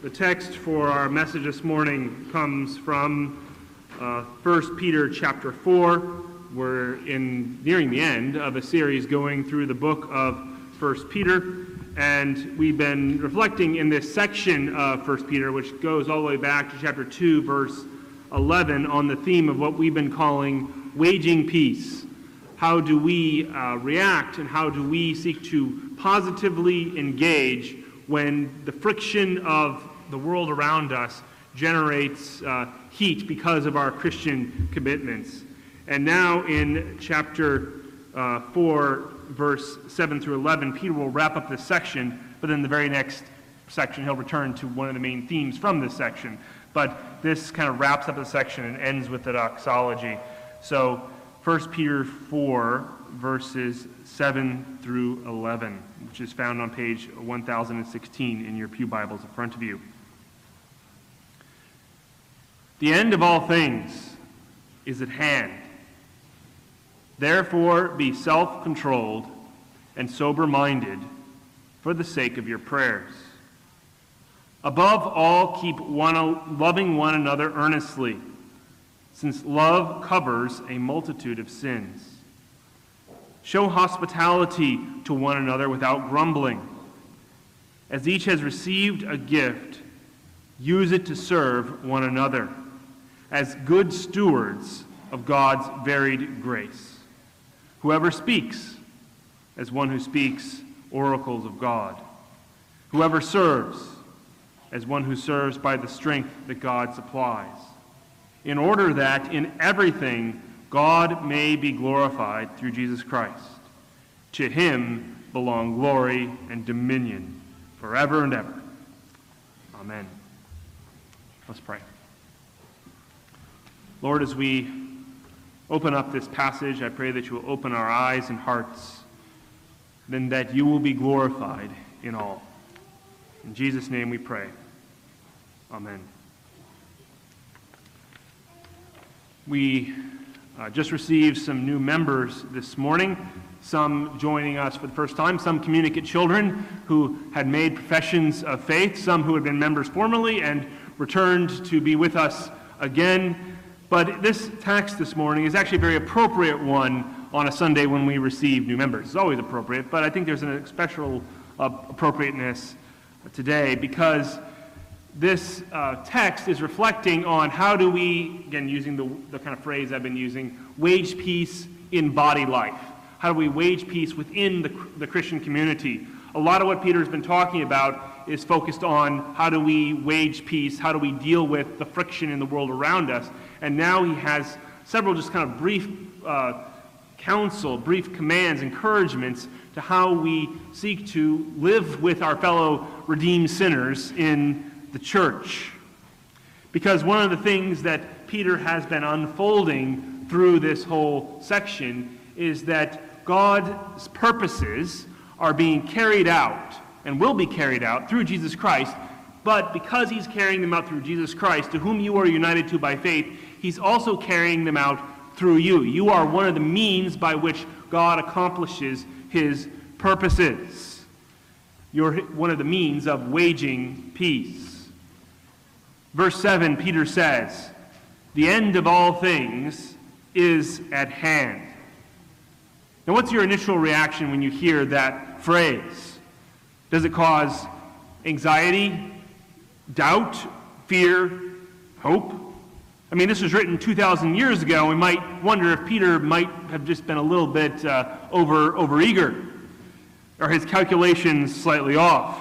The text for our message this morning comes from 1 Peter chapter 4. We're nearing the end of a series going through the book of 1 Peter, and we've been reflecting in this section of 1 Peter, which goes all the way back to chapter 2, verse 11, on the theme of what we've been calling waging peace. How do we react, and how do we seek to positively engage when the friction of the world around us generates heat because of our Christian commitments? And now in chapter 4, verse 7 through 11, Peter will wrap up this section, but in the very next section he'll return to one of the main themes from this section. But this kind of wraps up the section and ends with the doxology. So 1 Peter 4, verses 7 through 11, which is found on page 1016 in your pew Bibles in front of you. The end of all things is at hand. Therefore, be self-controlled and sober-minded for the sake of your prayers. Above all, keep loving one another earnestly, since love covers a multitude of sins. Show hospitality to one another without grumbling. As each has received a gift, use it to serve one another as good stewards of God's varied grace. Whoever speaks, as one who speaks oracles of God. Whoever serves, as one who serves by the strength that God supplies, in order that in everything God may be glorified through Jesus Christ. To him belong glory and dominion forever and ever. Amen. Let's pray. Lord, as we open up this passage, I pray that you will open our eyes and hearts, then that you will be glorified in all. In Jesus' name we pray. Amen. We just received some new members this morning, some joining us for the first time, some communicate children who had made professions of faith, some who had been members formerly and returned to be with us again. But this text this morning is actually a very appropriate one on a Sunday when we receive new members. It's always appropriate, but I think there's an special appropriateness today because this text is reflecting on how do we, again using the kind of phrase I've been using, wage peace in body life. How do we wage peace within the Christian community? A lot of what Peter's been talking about is focused on how do we wage peace, how do we deal with the friction in the world around us. And now he has several just kind of brief counsel, brief commands, encouragements to how we seek to live with our fellow redeemed sinners in the church. Because one of the things that Peter has been unfolding through this whole section is that God's purposes are being carried out and will be carried out through Jesus Christ, but because he's carrying them out through Jesus Christ, to whom you are united to by faith, he's also carrying them out through you. You are one of the means by which God accomplishes his purposes. You're one of the means of waging peace. Verse 7, Peter says, the end of all things is at hand. Now, what's your initial reaction when you hear that phrase? Does it cause anxiety, doubt, fear, hope? I mean, this was written 2,000 years ago. We might wonder if Peter might have just been a little bit overeager, or his calculations slightly off.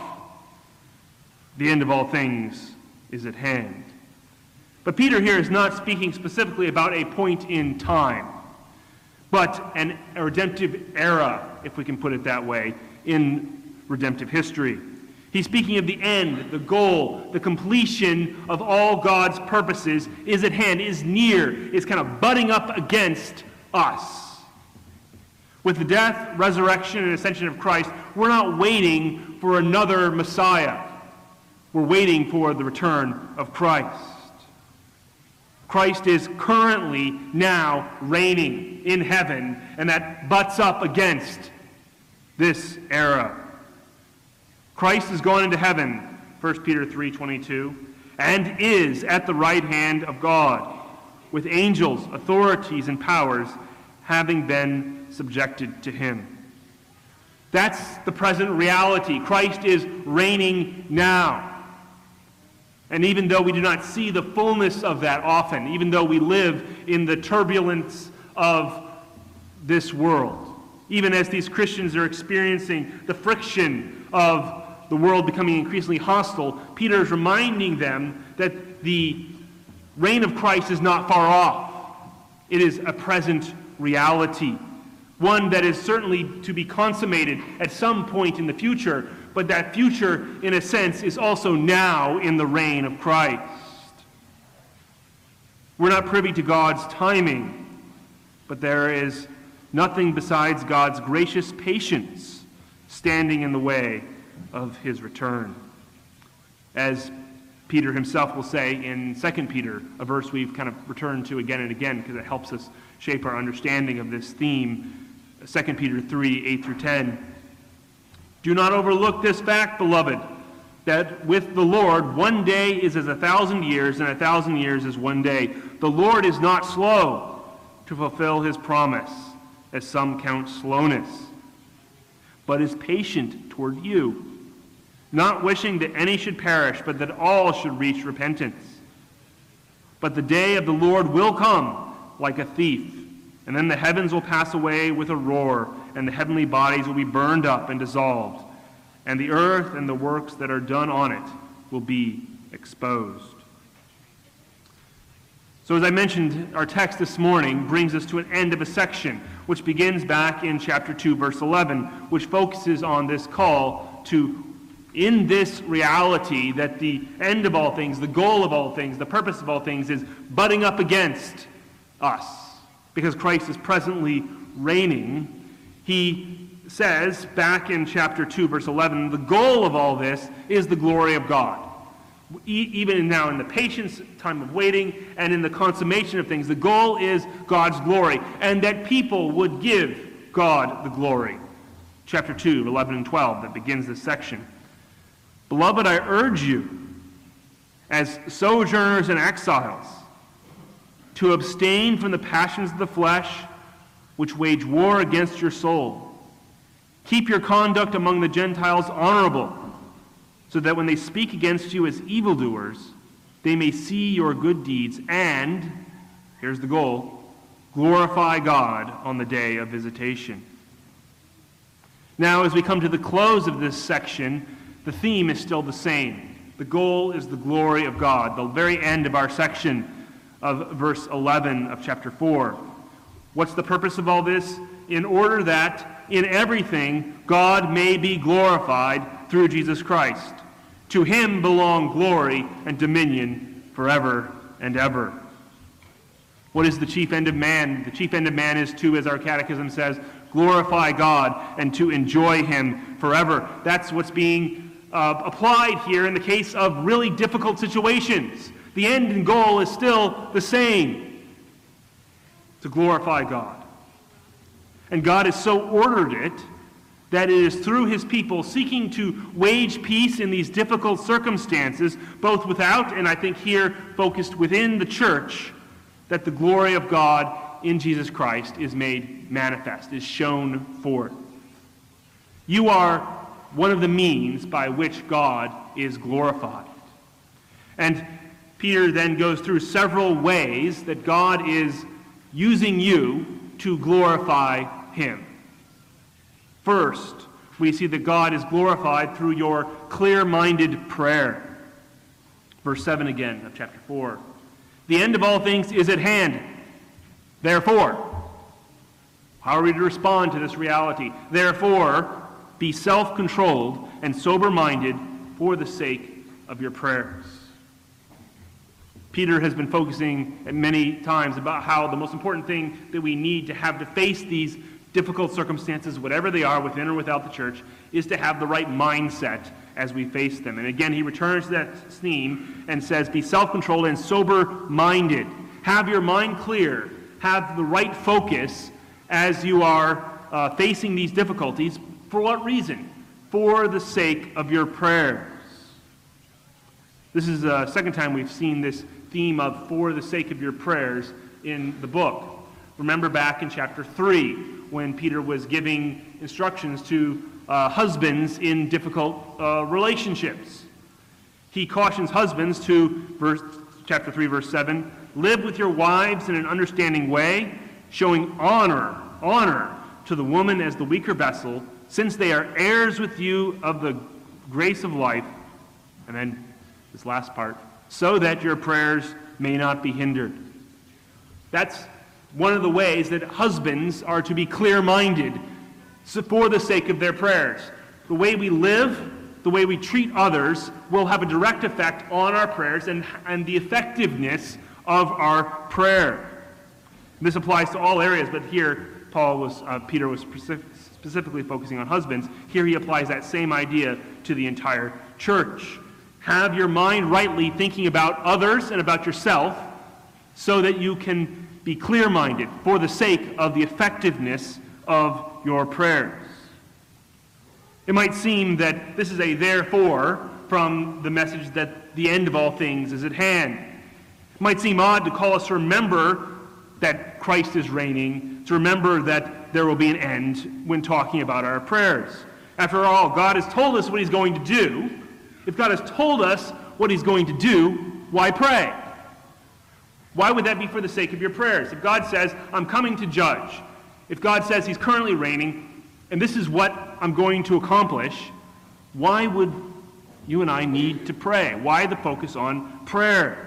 The end of all things is at hand. But Peter here is not speaking specifically about a point in time, but a redemptive era, if we can put it that way, in redemptive history. He's speaking of the end, the goal, the completion of all God's purposes is at hand, is near, is kind of butting up against us. With the death, resurrection, and ascension of Christ, we're not waiting for another Messiah. We're waiting for the return of Christ. Christ is currently now reigning in heaven, and that butts up against this era. Christ has gone into heaven 1 Peter 3:22, and is at the right hand of God, with angels, authorities, and powers having been subjected to him. That's the present reality. Christ is reigning now. And even though we do not see the fullness of that often, even though we live in the turbulence of this world, even as these Christians are experiencing the friction of the world becoming increasingly hostile, Peter is reminding them that the reign of Christ is not far off. It is a present reality, one that is certainly to be consummated at some point in the future, but that future, in a sense, is also now in the reign of Christ. We're not privy to God's timing, but there is nothing besides God's gracious patience standing in the way of his return. As Peter himself will say in 2 Peter, a verse we've kind of returned to again and again because it helps us shape our understanding of this theme, 2 Peter 3:8-10. Do not overlook this fact, beloved, that with the Lord 1 day is as 1,000 years, and 1,000 years is 1 day. The Lord is not slow to fulfill his promise, as some count slowness, but is patient toward you, not wishing that any should perish, but that all should reach repentance. But the day of the Lord will come like a thief, and then the heavens will pass away with a roar, and the heavenly bodies will be burned up and dissolved, and the earth and the works that are done on it will be exposed. So as I mentioned, our text this morning brings us to an end of a section, which begins back in chapter 2, verse 11, which focuses on this call to, in this reality, that the end of all things, the goal of all things, the purpose of all things is butting up against us. Because Christ is presently reigning, he says back in chapter 2, verse 11, the goal of all this is the glory of God. Even now in the patience, time of waiting, and in the consummation of things, the goal is God's glory, and that people would give God the glory. Chapter 2, 11 and 12, that begins this section. Beloved, I urge you, as sojourners and exiles, to abstain from the passions of the flesh, which wage war against your soul. Keep your conduct among the Gentiles honorable, so that when they speak against you as evildoers, they may see your good deeds and, here's the goal, glorify God on the day of visitation. Now, as we come to the close of this section, the theme is still the same. The goal is the glory of God, the very end of our section of verse 11 of chapter 4. What's the purpose of all this? In order that in everything God may be glorified through Jesus Christ. To him belong glory and dominion forever and ever. What is the chief end of man? The chief end of man is to, as our catechism says, glorify God and to enjoy him forever. That's what's being applied here in the case of really difficult situations. The end and goal is still the same, to glorify God. And God has so ordered it that it is through his people seeking to wage peace in these difficult circumstances, both without and I think here focused within the church, that the glory of God in Jesus Christ is made manifest, is shown forth. You are one of the means by which God is glorified. And Peter then goes through several ways that God is using you to glorify him. First, we see that God is glorified through your clear-minded prayer. Verse 7 again of chapter 4. The end of all things is at hand. Therefore, how are we to respond to this reality? Therefore, be self-controlled and sober-minded for the sake of your prayers. Peter has been focusing many times about how the most important thing that we need to have to face these difficult circumstances, whatever they are, within or without the church, is to have the right mindset as we face them. And again, he returns to that theme and says, be self-controlled and sober-minded. Have your mind clear. Have the right focus as you are facing these difficulties. For what reason? For the sake of your prayers. This is the second time we've seen this theme of for the sake of your prayers in the book. Remember back in chapter 3 when Peter was giving instructions to husbands in difficult relationships. He cautions husbands to, chapter 3, verse 7, live with your wives in an understanding way, showing honor to the woman as the weaker vessel, since they are heirs with you of the grace of life. And then this last part, so that your prayers may not be hindered. That's one of the ways that husbands are to be clear-minded for the sake of their prayers. The way we live, the way we treat others will have a direct effect on our prayers and the effectiveness of our prayer. This applies to all areas, but here Peter was specifically focusing on husbands. Here he applies that same idea to the entire church. Have your mind rightly thinking about others and about yourself so that you can be clear-minded for the sake of the effectiveness of your prayers. It might seem that this is a therefore from the message that the end of all things is at hand. It might seem odd to call us to remember that Christ is reigning, to remember that there will be an end when talking about our prayers. After all, God has told us what he's going to do. If God has told us what he's going to do, why pray? Why would that be for the sake of your prayers? If God says, I'm coming to judge, if God says he's currently reigning, and this is what I'm going to accomplish, why would you and I need to pray? Why the focus on prayer?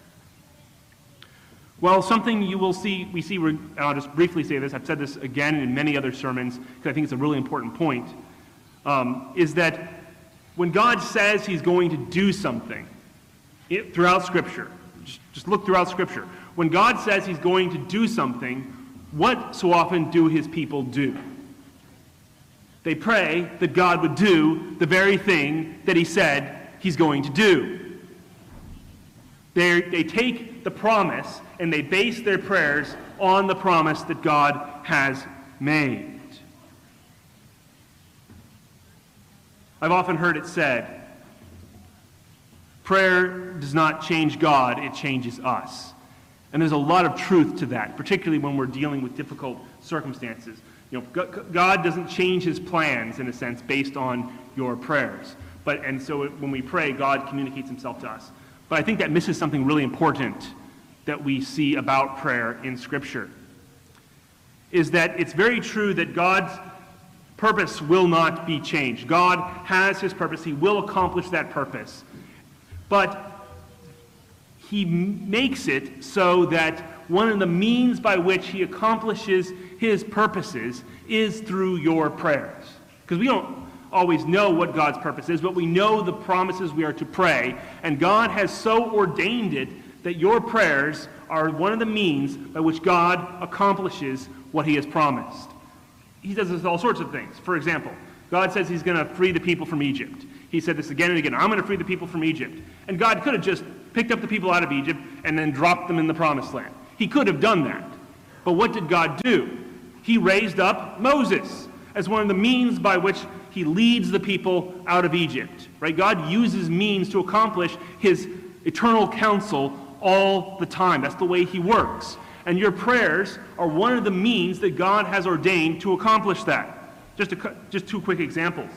Well, something I'll just briefly say this, I've said this again in many other sermons, because I think it's a really important point, is that when God says he's going to do something throughout Scripture, just look throughout Scripture. When God says he's going to do something, what so often do his people do? They pray that God would do the very thing that he said he's going to do. They take the promise and they base their prayers on the promise that God has made. I've often heard it said, prayer does not change God, it changes us. And there's a lot of truth to that, particularly when we're dealing with difficult circumstances. God doesn't change his plans, in a sense, based on your prayers. And so when we pray, God communicates himself to us. But I think that misses something really important that we see about prayer in Scripture, is that it's very true that God's purpose will not be changed. God has his purpose. He will accomplish that purpose. But he makes it so that one of the means by which he accomplishes his purposes is through your prayers. Because we don't always know what God's purpose is, but we know the promises we are to pray. And God has so ordained it that your prayers are one of the means by which God accomplishes what he has promised. He does this with all sorts of things. For example, God says he's going to free the people from Egypt. He said this again and again, I'm going to free the people from Egypt. And God could have just picked up the people out of Egypt and then dropped them in the promised land. He could have done that. But what did God do? He raised up Moses as one of the means by which he leads the people out of Egypt. Right? God uses means to accomplish his eternal counsel all the time. That's the way he works. And your prayers are one of the means that God has ordained to accomplish that. Just two quick examples.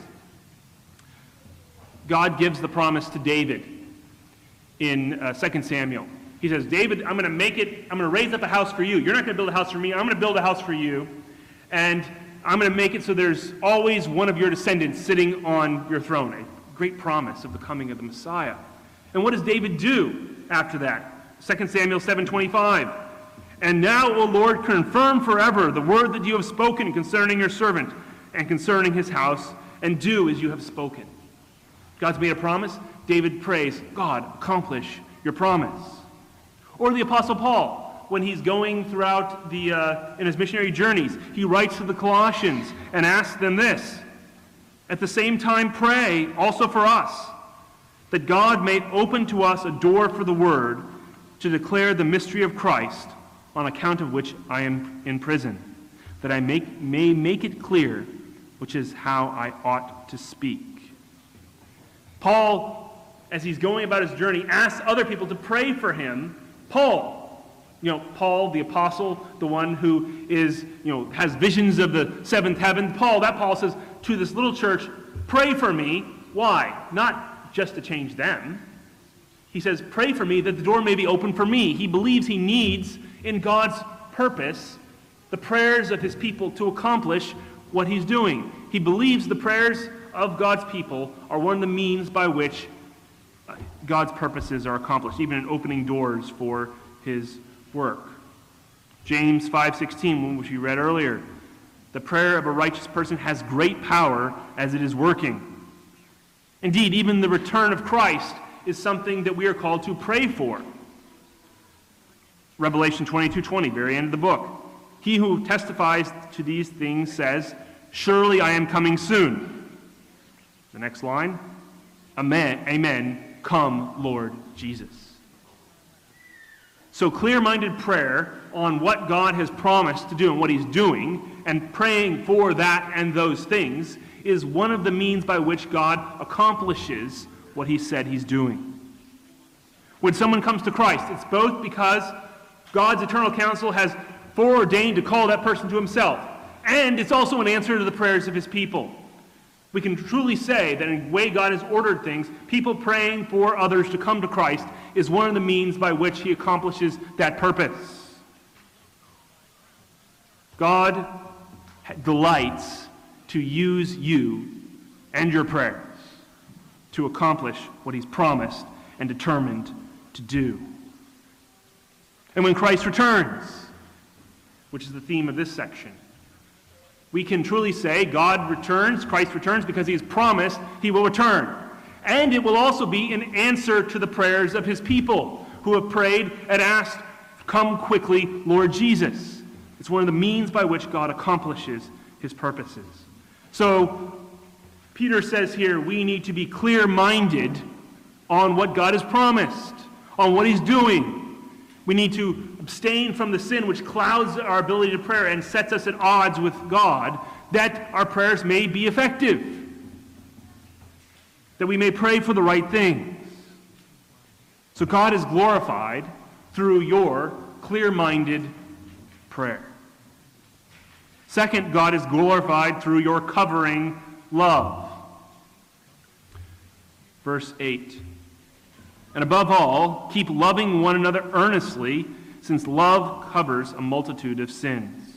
God gives the promise to David in 2 Samuel. He says, David, I'm going to raise up a house for you. You're not going to build a house for me. I'm going to build a house for you. And I'm going to make it so there's always one of your descendants sitting on your throne. A great promise of the coming of the Messiah. And what does David do after that? 2 Samuel 7:25. And now, O Lord, confirm forever the word that you have spoken concerning your servant and concerning his house, and do as you have spoken. God's made a promise. David prays, God, accomplish your promise. Or the Apostle Paul, when he's going throughout in his missionary journeys, he writes to the Colossians and asks them this. At the same time, pray also for us, that God may open to us a door for the word to declare the mystery of Christ, on account of which I am in prison, that I may make it clear, which is how I ought to speak. Paul as he's going about his journey, asks other people to pray for him. Paul, Paul the apostle, the one who is, has visions of the seventh heaven. Paul says to this little church, pray for me. Why? Not just to change them. He says, pray for me that the door may be open for me. He believes he needs, in God's purpose, the prayers of his people to accomplish what he's doing. He believes the prayers of God's people are one of the means by which God's purposes are accomplished, even in opening doors for his work. James 5:16, which we read earlier, the prayer of a righteous person has great power as it is working. Indeed, even the return of Christ is something that we are called to pray for. Revelation 22:20, very end of the book. He who testifies to these things says, surely I am coming soon. The next line, amen, amen, come, Lord Jesus. So clear-minded prayer on what God has promised to do and what he's doing, and praying for that and those things, is one of the means by which God accomplishes what he said he's doing. When someone comes to Christ, it's both because God's eternal counsel has foreordained to call that person to himself, and it's also an answer to the prayers of his people. We can truly say that in the way God has ordered things, people praying for others to come to Christ is one of the means by which he accomplishes that purpose. God delights to use you and your prayers to accomplish what he's promised and determined to do. And when Christ returns, which is the theme of this section, we can truly say God returns, Christ returns, because he has promised he will return. And it will also be an answer to the prayers of his people who have prayed and asked, come quickly, Lord Jesus. It's one of the means by which God accomplishes his purposes. So, Peter says here, we need to be clear-minded on what God has promised, on what he's doing. We need to abstain from the sin which clouds our ability to pray and sets us at odds with God, that our prayers may be effective, that we may pray for the right things. So God is glorified through your clear-minded prayer. Second, God is glorified through your covering love. Verse 8. And above all, keep loving one another earnestly, since love covers a multitude of sins.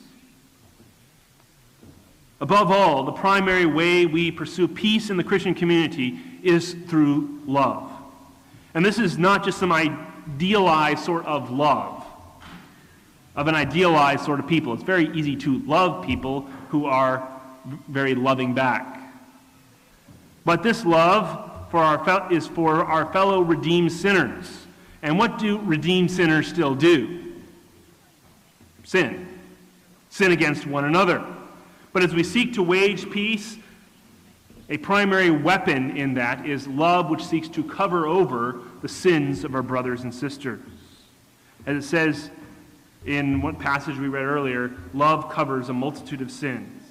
Above all, the primary way we pursue peace in the Christian community is through love. And this is not just some idealized sort of love, of an idealized sort of people. It's very easy to love people who are very loving back. But this love is for our fellow redeemed sinners. And what do redeemed sinners still do? Sin. Sin against one another. But as we seek to wage peace, a primary weapon in that is love, which seeks to cover over the sins of our brothers and sisters. As it says in one passage we read earlier, love covers a multitude of sins.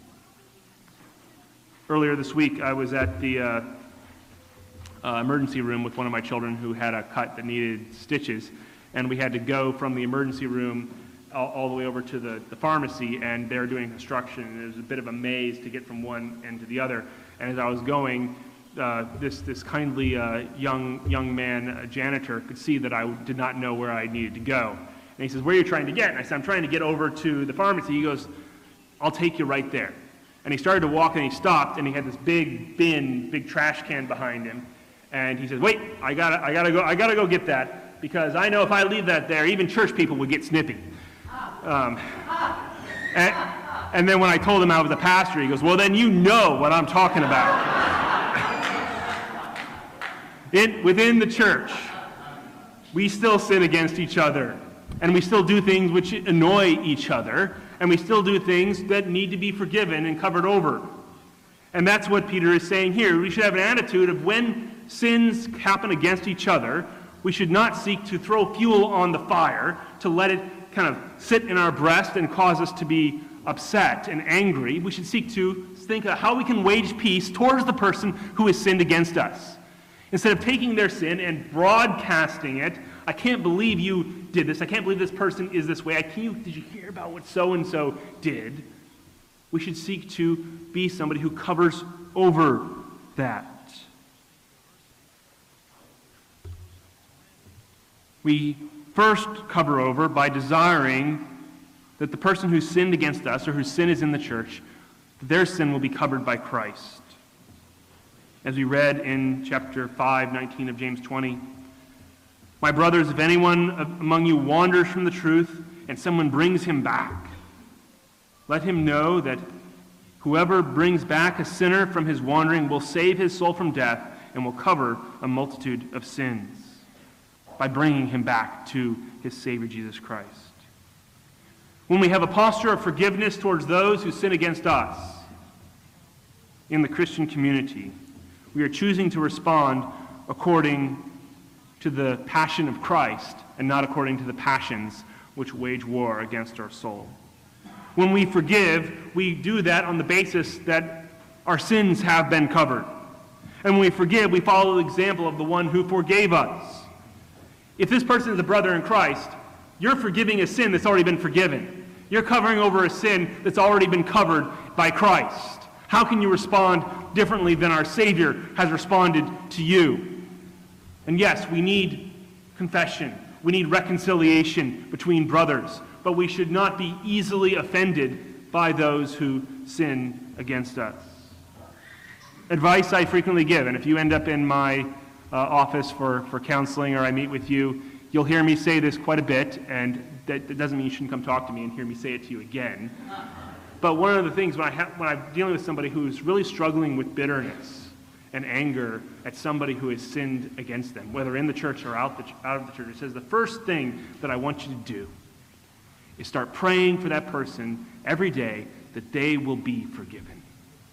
Earlier this week, I was at the emergency room with one of my children who had a cut that needed stitches, and we had to go from the emergency room all the way over to the pharmacy, and they were doing construction, and it was a bit of a maze to get from one end to the other. And as I was going, this kindly young man, a janitor, could see that I did not know where I needed to go. And he says, "Where are you trying to get?" And I said, "I'm trying to get over to the pharmacy." He goes, "I'll take you right there." And he started to walk, and he stopped, and he had this big trash can behind him. And he says, "Wait, I gotta go get that, because I know if I leave that there, even church people would get snippy." And then when I told him I was a pastor, he goes, "Well, then you know what I'm talking about." Within the church, we still sin against each other, and we still do things which annoy each other, and we still do things that need to be forgiven and covered over. And that's what Peter is saying here. We should have an attitude of when sins happen against each other, we should not seek to throw fuel on the fire, to let it kind of sit in our breast and cause us to be upset and angry. We should seek to think of how we can wage peace towards the person who has sinned against us. Instead of taking their sin and broadcasting it, I can't believe you did this. I can't believe this person is this way. Did you hear about what so-and-so did? We should seek to be somebody who covers over that. We first cover over by desiring that the person who sinned against us or whose sin is in the church, their sin will be covered by Christ. As we read in chapter 5:19 of James 20, "My brothers, if anyone among you wanders from the truth and someone brings him back, let him know that whoever brings back a sinner from his wandering will save his soul from death and will cover a multitude of sins," by bringing him back to his Savior, Jesus Christ. When we have a posture of forgiveness towards those who sin against us in the Christian community, we are choosing to respond according to the passion of Christ and not according to the passions which wage war against our soul. When we forgive, we do that on the basis that our sins have been covered. And when we forgive, we follow the example of the one who forgave us. If this person is a brother in Christ, you're forgiving a sin that's already been forgiven. You're covering over a sin that's already been covered by Christ. How can you respond differently than our Savior has responded to you? And yes, we need confession. We need reconciliation between brothers. But we should not be easily offended by those who sin against us. Advice I frequently give, and if you end up in my office for counseling or I meet with you, you'll hear me say this quite a bit, and that doesn't mean you shouldn't come talk to me and hear me say it to you again. But one of the things when I'm dealing with somebody who's really struggling with bitterness and anger at somebody who has sinned against them, whether in the church or out of the church, it says the first thing that I want you to do is start praying for that person every day that they will be forgiven.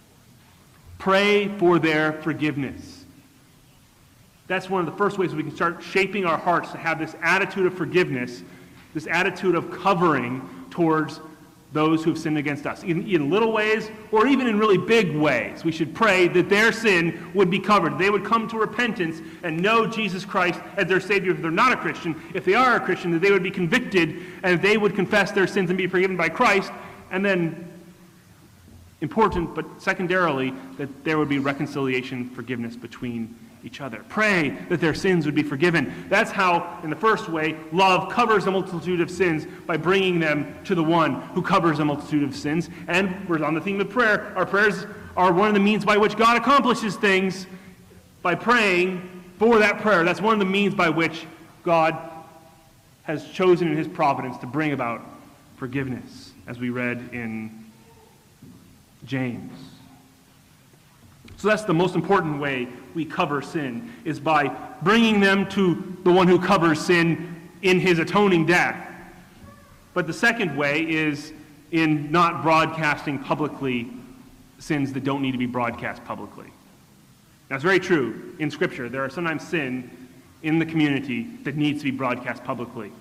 Pray for their forgiveness. That's one of the first ways we can start shaping our hearts to have this attitude of forgiveness, this attitude of covering towards those who have sinned against us, in little ways or even in really big ways. We should pray that their sin would be covered. They would come to repentance and know Jesus Christ as their Savior if they're not a Christian. If they are a Christian, that they would be convicted and that they would confess their sins and be forgiven by Christ. And then, important but secondarily, that there would be reconciliation, forgiveness between each other. Pray that their sins would be forgiven. That's how, in the first way, love covers a multitude of sins by bringing them to the one who covers a multitude of sins. And we're on the theme of prayer. Our prayers are one of the means by which God accomplishes things by praying for that prayer. That's one of the means by which God has chosen in his providence to bring about forgiveness, as we read in James. So that's the most important way we cover sin, is by bringing them to the one who covers sin in his atoning death. But the second way is in not broadcasting publicly sins that don't need to be broadcast publicly. Now, it's very true in Scripture. There are sometimes sin in the community that needs to be broadcast publicly.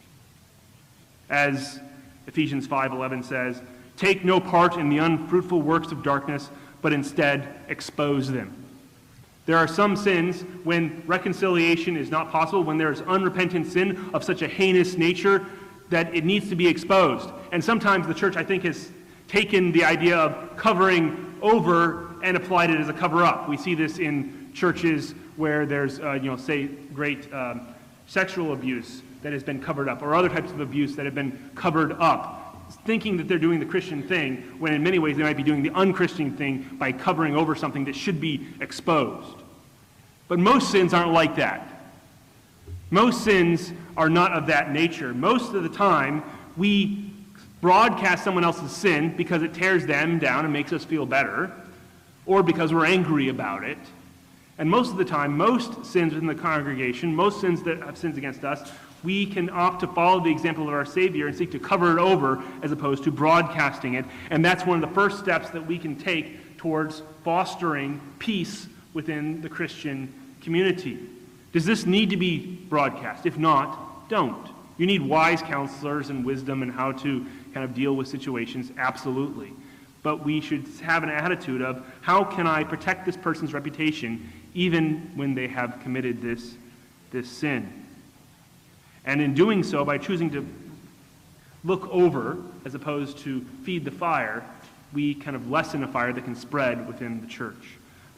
As Ephesians 5:11 says, "Take no part in the unfruitful works of darkness, but instead expose them." There are some sins when reconciliation is not possible, when there is unrepentant sin of such a heinous nature that it needs to be exposed. And sometimes the church, I think, has taken the idea of covering over and applied it as a cover-up. We see this in churches where there's, say, great sexual abuse that has been covered up, or other types of abuse that have been covered up, thinking that they're doing the Christian thing, when in many ways they might be doing the unchristian thing by covering over something that should be exposed. But most sins aren't like that. Most sins are not of that nature. Most of the time, we broadcast someone else's sin because it tears them down and makes us feel better, or because we're angry about it. And most of the time, most sins within the congregation, most sins that have sins against us, we can opt to follow the example of our Savior and seek to cover it over as opposed to broadcasting it. And that's one of the first steps that we can take towards fostering peace within the Christian community. Does this need to be broadcast? If not, don't. You need wise counselors and wisdom and how to kind of deal with situations, absolutely. but we should have an attitude of, how can I protect this person's reputation even when they have committed this sin? And in doing so, by choosing to look over as opposed to feed the fire, we kind of lessen a fire that can spread within the church.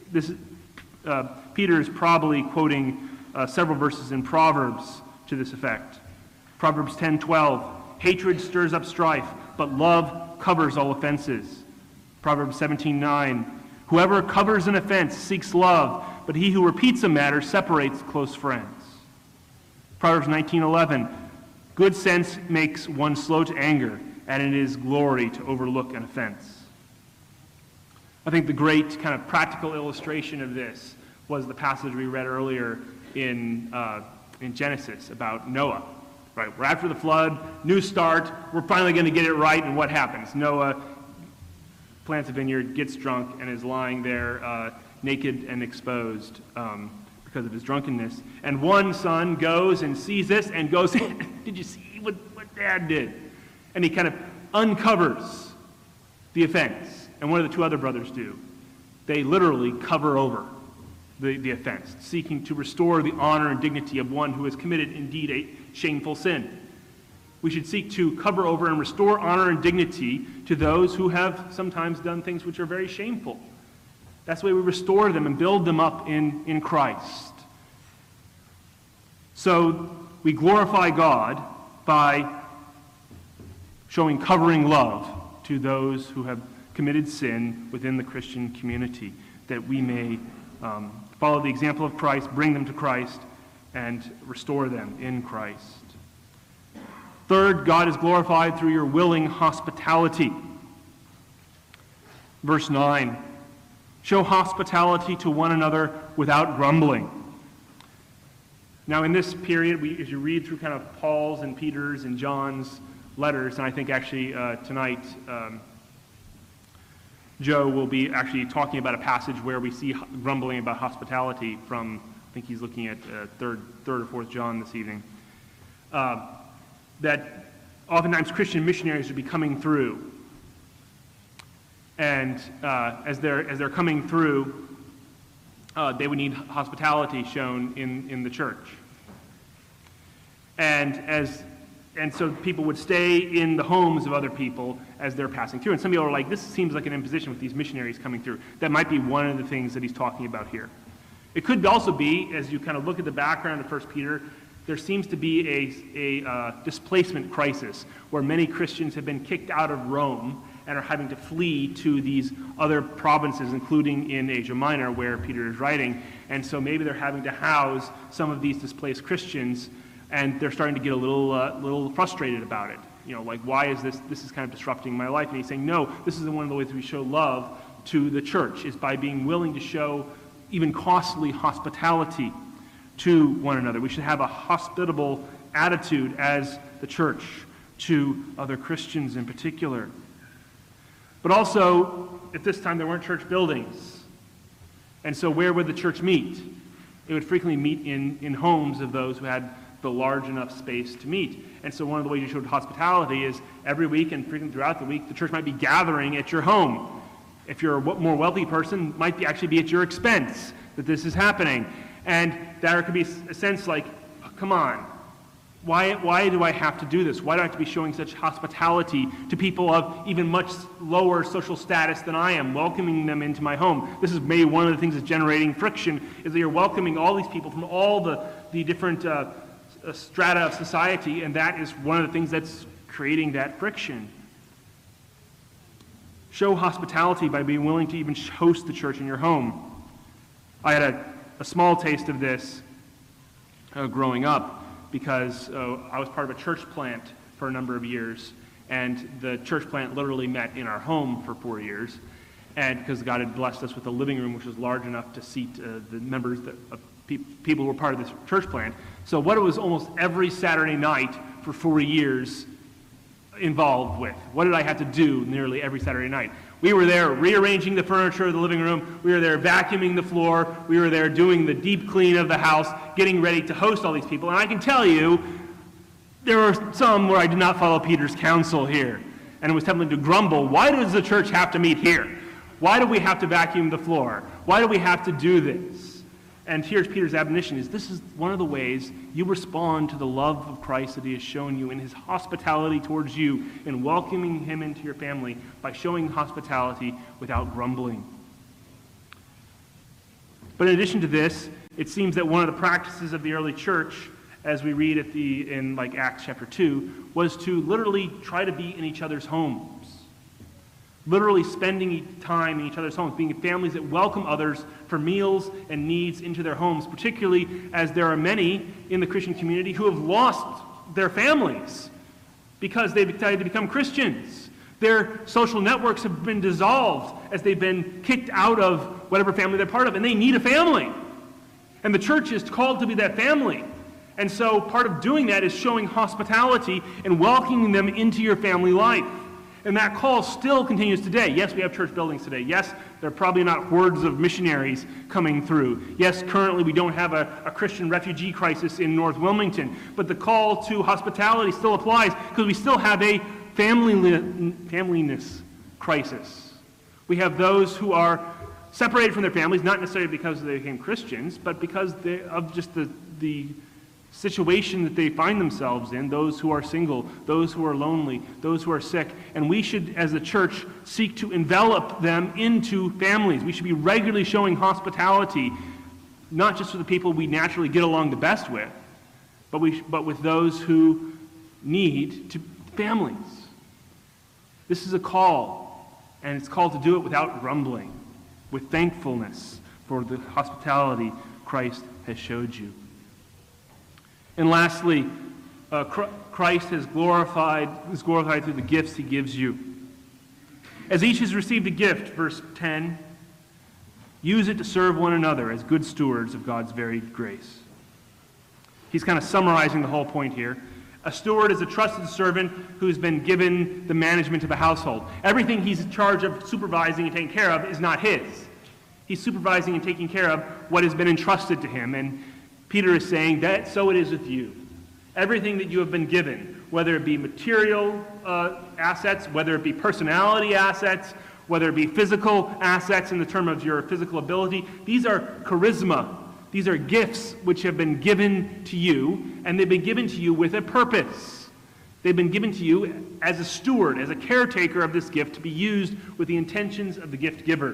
Peter is probably quoting several verses in Proverbs to this effect. Proverbs 10:12, hatred stirs up strife, but love covers all offenses. Proverbs 17:9, whoever covers an offense seeks love, but he who repeats a matter separates close friends. Proverbs 19:11, good sense makes one slow to anger, and it is glory to overlook an offense. I think the great kind of practical illustration of this was the passage we read earlier in Genesis about Noah. Right, we're after the flood, new start, we're finally going to get it right, and what happens? Noah plants a vineyard, gets drunk, and is lying there naked and exposed because of his drunkenness. And one son goes and sees this and goes, did you see what Dad did? And he kind of uncovers the offense. And what do the two other brothers do? They literally cover over the offense, seeking to restore the honor and dignity of one who has committed indeed a shameful sin. We should seek to cover over and restore honor and dignity to those who have sometimes done things which are very shameful. That's the way we restore them and build them up in Christ. So we glorify God by showing covering love to those who have committed sin within the Christian community, that we may follow the example of Christ, bring them to Christ, and restore them in Christ. Third, God is glorified through your willing hospitality. Verse 9, show hospitality to one another without grumbling. Now in this period, as you read through kind of Paul's and Peter's and John's letters, and I think actually tonight Joe will be actually talking about a passage where we see grumbling about hospitality from, I think he's looking at third or fourth John this evening. That oftentimes Christian missionaries would be coming through, and as they're coming through, they would need hospitality shown in the church, and so people would stay in the homes of other people as they're passing through. And some people are like, this seems like an imposition with these missionaries coming through. That might be one of the things that he's talking about here. It could also be, as you kind of look at the background of 1 Peter, there seems to be a displacement crisis where many Christians have been kicked out of Rome and are having to flee to these other provinces, including in Asia Minor, where Peter is writing. And so maybe they're having to house some of these displaced Christians, and they're starting to get a little frustrated about it. You know, like, why is this is kind of disrupting my life? And he's saying, no, this is one of the ways we show love to the church, is by being willing to show even costly hospitality to one another. We should have a hospitable attitude as the church to other Christians in particular. But also, at this time, there weren't church buildings. And so where would the church meet? It would frequently meet in homes of those who had the large enough space to meet. And so one of the ways you showed hospitality is every week and frequently throughout the week, the church might be gathering at your home. If you're a more wealthy person, it might actually be at your expense that this is happening. And there could be a sense like, oh, come on, why do I have to do this? Why do I have to be showing such hospitality to people of even much lower social status than I am, welcoming them into my home? This is maybe one of the things that's generating friction, is that you're welcoming all these people from all the different strata of society, and that is one of the things that's creating that friction. Show hospitality by being willing to even host the church in your home. I had a small taste of this growing up, because I was part of a church plant for a number of years, and the church plant literally met in our home for 4 years, and because God had blessed us with a living room which was large enough to seat the members people who were part of this church plant. So what it was almost every Saturday night for 4 years involved with. What did I have to do nearly every Saturday night? We were there rearranging the furniture of the living room. We were there vacuuming the floor. We were there doing the deep clean of the house, getting ready to host all these people. And I can tell you, there were some where I did not follow Peter's counsel here. and was tempted to grumble, why does the church have to meet here? Why do we have to vacuum the floor? Why do we have to do this? And here's Peter's admonition, is this is one of the ways you respond to the love of Christ that he has shown you in his hospitality towards you, in welcoming him into your family by showing hospitality without grumbling. But in addition to this, it seems that one of the practices of the early church, as we read in Acts chapter 2, was to literally try to be in each other's homes. Literally spending time in each other's homes, being families that welcome others for meals and needs into their homes, particularly as there are many in the Christian community who have lost their families because they've decided to become Christians. Their social networks have been dissolved as they've been kicked out of whatever family they're part of, and they need a family. And the church is called to be that family. And so part of doing that is showing hospitality and welcoming them into your family life. And that call still continues today. Yes, we have church buildings today. Yes, there are probably not hordes of missionaries coming through. Yes, currently we don't have a Christian refugee crisis in North Wilmington. But the call to hospitality still applies because we still have a familyness crisis. We have those who are separated from their families, not necessarily because they became Christians, but because of just the situation that they find themselves in, those who are single, those who are lonely, those who are sick. And we should, as a church, seek to envelop them into families. We should be regularly showing hospitality, not just for the people we naturally get along the best with, but with those who need families. This is a call, and it's called to do it without grumbling, with thankfulness for the hospitality Christ has showed you. And lastly, Christ is glorified through the gifts he gives you. As each has received a gift, verse 10, use it to serve one another as good stewards of God's varied grace. He's kind of summarizing the whole point here. A steward is a trusted servant who's been given the management of a household. Everything he's in charge of supervising and taking care of is not his. He's supervising and taking care of what has been entrusted to him. And Peter is saying that so it is with you. Everything that you have been given, whether it be material assets, whether it be personality assets, whether it be physical assets in the term of your physical ability, these are charisma. These are gifts which have been given to you, and they've been given to you with a purpose. They've been given to you as a steward, as a caretaker of this gift to be used with the intentions of the gift giver.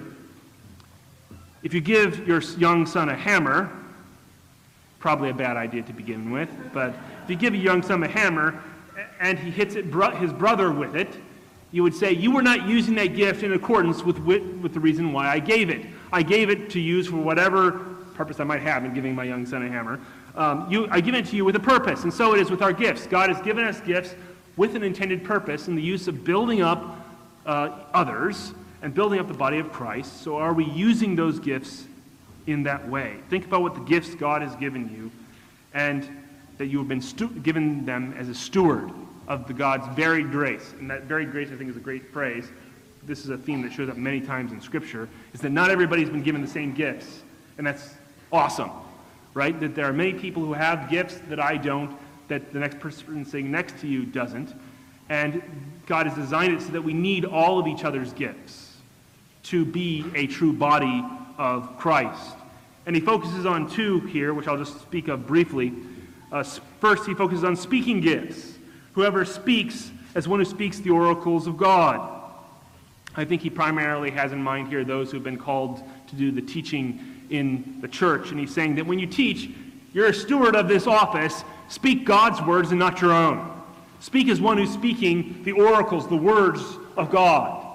If you give your young son a hammer, probably a bad idea to begin with, but if you give a young son a hammer and he hits his brother with it, you would say, you were not using that gift in accordance with the reason why I gave it. I gave it to use for whatever purpose I might have in giving my young son a hammer. I give it to you with a purpose, and so it is with our gifts. God has given us gifts with an intended purpose in the use of building up others and building up the body of Christ. So are we using those gifts in that way? Think about what the gifts God has given you, and that you have been given them as a steward of the God's varied grace. And that varied grace, I think, is a great phrase. This is a theme that shows up many times in Scripture, is that not everybody's been given the same gifts. And that's awesome, right? That there are many people who have gifts that I don't, that the next person sitting next to you doesn't. And God has designed it so that we need all of each other's gifts to be a true body of Christ. And he focuses on two here, which I'll just speak of briefly. First, he focuses on speaking gifts. Whoever speaks as one who speaks the oracles of God. I think he primarily has in mind here those who have been called to do the teaching in the church. And he's saying that when you teach, you're a steward of this office. Speak God's words and not your own. Speak as one who's speaking the oracles, the words of God.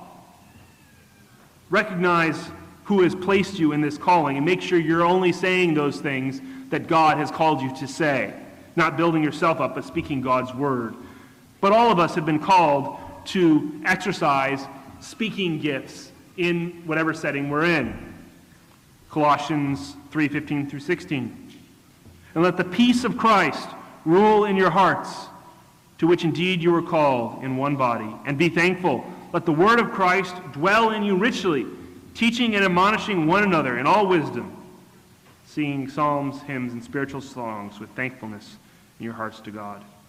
Recognize who has placed you in this calling and make sure you're only saying those things that God has called you to say. Not building yourself up, but speaking God's word. But all of us have been called to exercise speaking gifts in whatever setting we're in. Colossians 3:15 through 16. And let the peace of Christ rule in your hearts, to which indeed you were called in one body. And be thankful. Let the word of Christ dwell in you richly, teaching and admonishing one another in all wisdom, singing psalms, hymns, and spiritual songs with thankfulness in your hearts to God.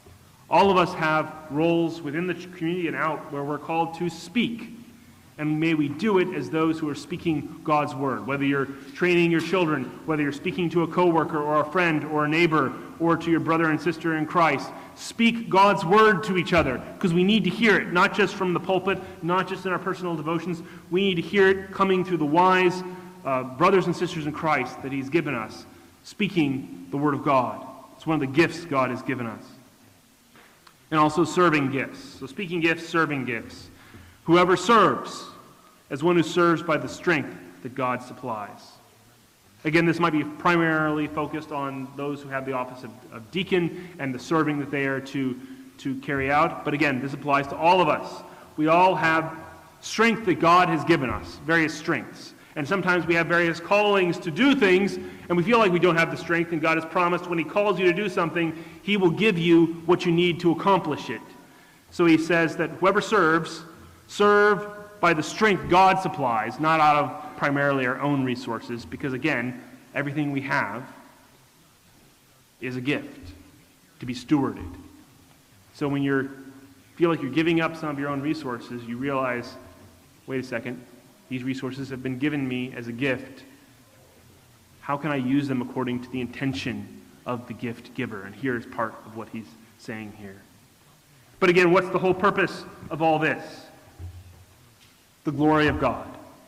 All of us have roles within the community and out where we're called to speak. And may we do it as those who are speaking God's word. Whether you're training your children, whether you're speaking to a coworker or a friend or a neighbor or to your brother and sister in Christ, speak God's word to each other, because we need to hear it, not just from the pulpit, not just in our personal devotions. We need to hear it coming through the wise brothers and sisters in Christ that he's given us, speaking the word of God. It's one of the gifts God has given us. And also serving gifts. So speaking gifts, serving gifts. Whoever serves, as one who serves by the strength that God supplies. Again, this might be primarily focused on those who have the office of deacon and the serving that they are to carry out. But again, this applies to all of us. We all have strength that God has given us, various strengths. And sometimes we have various callings to do things, and we feel like we don't have the strength, and God has promised when he calls you to do something, he will give you what you need to accomplish it. So he says that whoever serves, serve by the strength God supplies, not out of primarily our own resources, because again, everything we have is a gift to be stewarded. So when you feel like you're giving up some of your own resources, you realize, wait a second, these resources have been given me as a gift. How can I use them according to the intention of the gift giver? And here is part of what he's saying here. But again, what's the whole purpose of all this? The glory of God.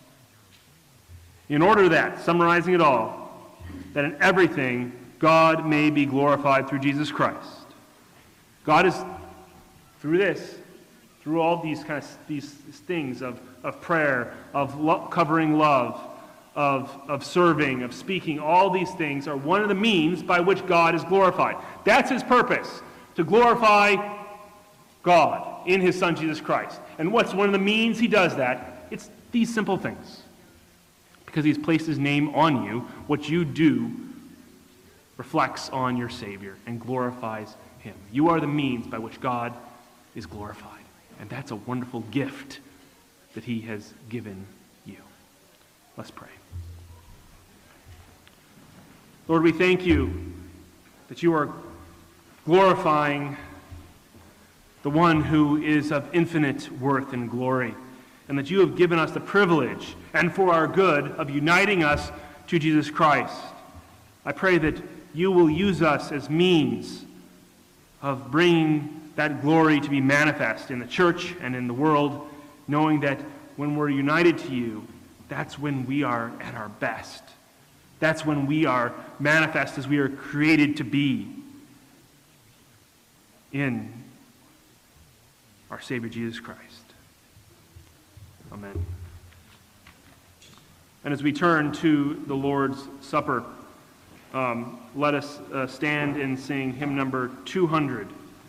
In order that, summarizing it all, that in everything God may be glorified through Jesus Christ. God is, through this, through all these things of prayer, of covering love, of serving, of speaking, all these things are one of the means by which God is glorified. That's his purpose, to glorify God in his Son Jesus Christ. And what's one of the means he does that? It's these simple things. Because he's placed his name on you, what you do reflects on your Savior and glorifies him. You are the means by which God is glorified. And that's a wonderful gift that he has given you. Let's pray. Lord, we thank you that you are glorifying the one who is of infinite worth and glory, and that you have given us the privilege, and for our good, of uniting us to Jesus Christ. I pray that you will use us as means of bringing that glory to be manifest in the church and in the world, knowing that when we're united to you, that's when we are at our best. That's when we are manifest as we are created to be in our Savior Jesus Christ. Amen. And as we turn to the Lord's Supper, let us stand and sing hymn number 200.